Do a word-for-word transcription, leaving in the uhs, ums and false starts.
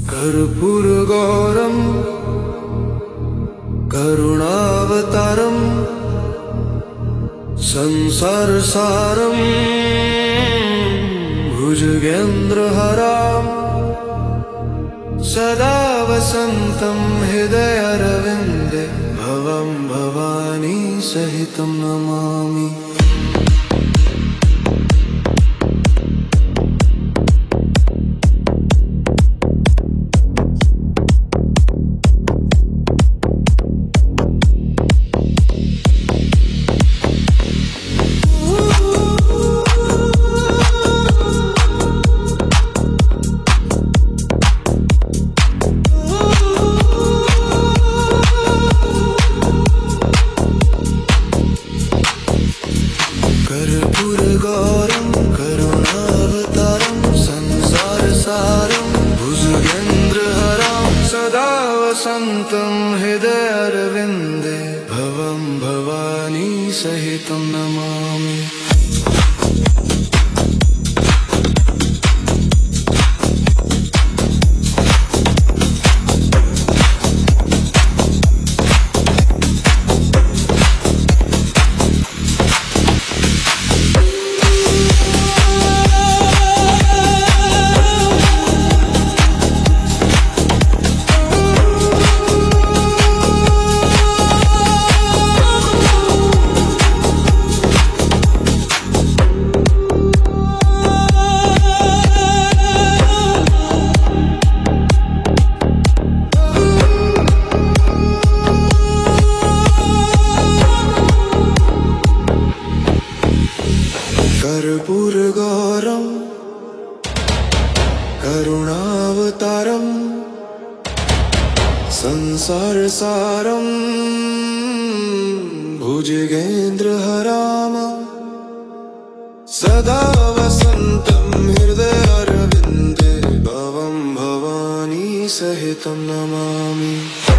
कर्पूरगौरं करुणावतारं संसारसारं भुजगेन्द्रहरां सदा वसन्तं हृदयारविन्दे भवं भवानी सहितं नमामि। कर्पूरगौरं करुणावतारं संसारसारं भुजगेन्द्रहरां सदा वसन्तं हृदयारविन्दे भवं भवानी सहितं नमामि। कर्पूरगौरं करुणावतारं संसारसारं भुजगेन्द्रहरां सदा वसन्तं हृदयारविन्दे भवं भवानी सहितं नमामि।